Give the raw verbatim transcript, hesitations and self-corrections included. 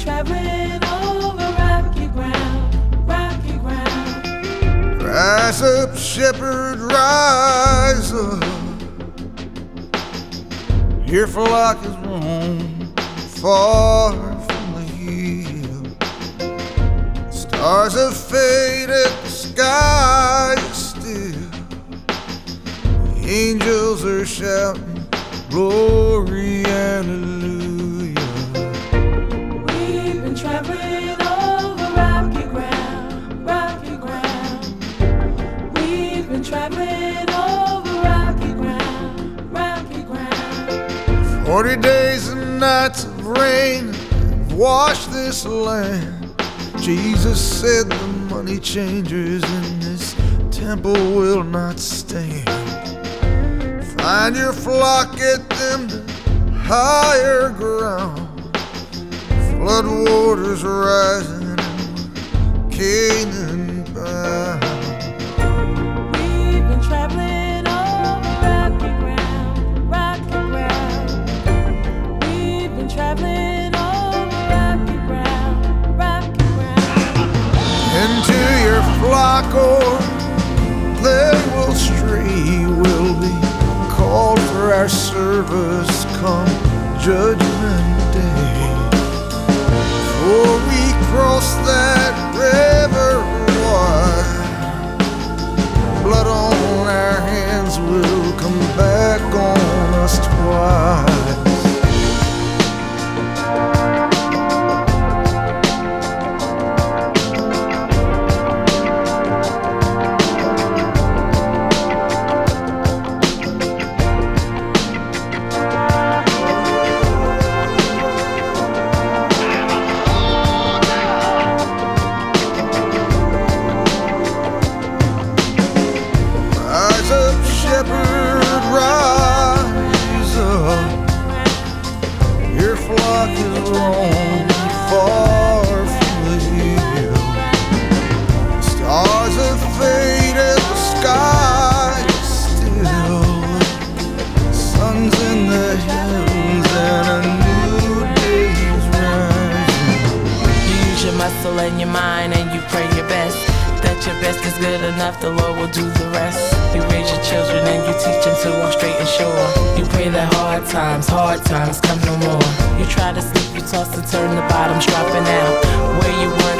traveling over rocky ground, rocky ground. Rise up, shepherd, rise up. Your flock is roam far from the hill. Stars have faded, the sky is still. The angels are shouting, glory, hallelujah. We've been traveling over rocky ground, rocky ground. We've been traveling over rocky ground, rocky ground. Forty days and nights of rain have washed this land. Jesus said the money changers in this temple will not stand. Find your flock, get them to higher ground. Flood waters rising, Canaan bound. We've been traveling over rocky ground, rocky ground. We've been traveling over rocky ground, rocky ground. Into your flock or they will stray, will be called for our service come judgment day. For we cross that river wide, blood on our hands will come back on us twice. Shepherd, rise up. Your flock is roaming far from the hill. Stars have faded, the sky is still. Sun's in the heavens and a new day's rising. You use your muscle and your mind and you pray your best. That your best is good enough, the Lord will do the rest. You raise your children and you teach them to walk straight and sure. You pray that hard times, hard times come no more. You try to sleep, you toss and turn, the bottom's dropping out. Where you were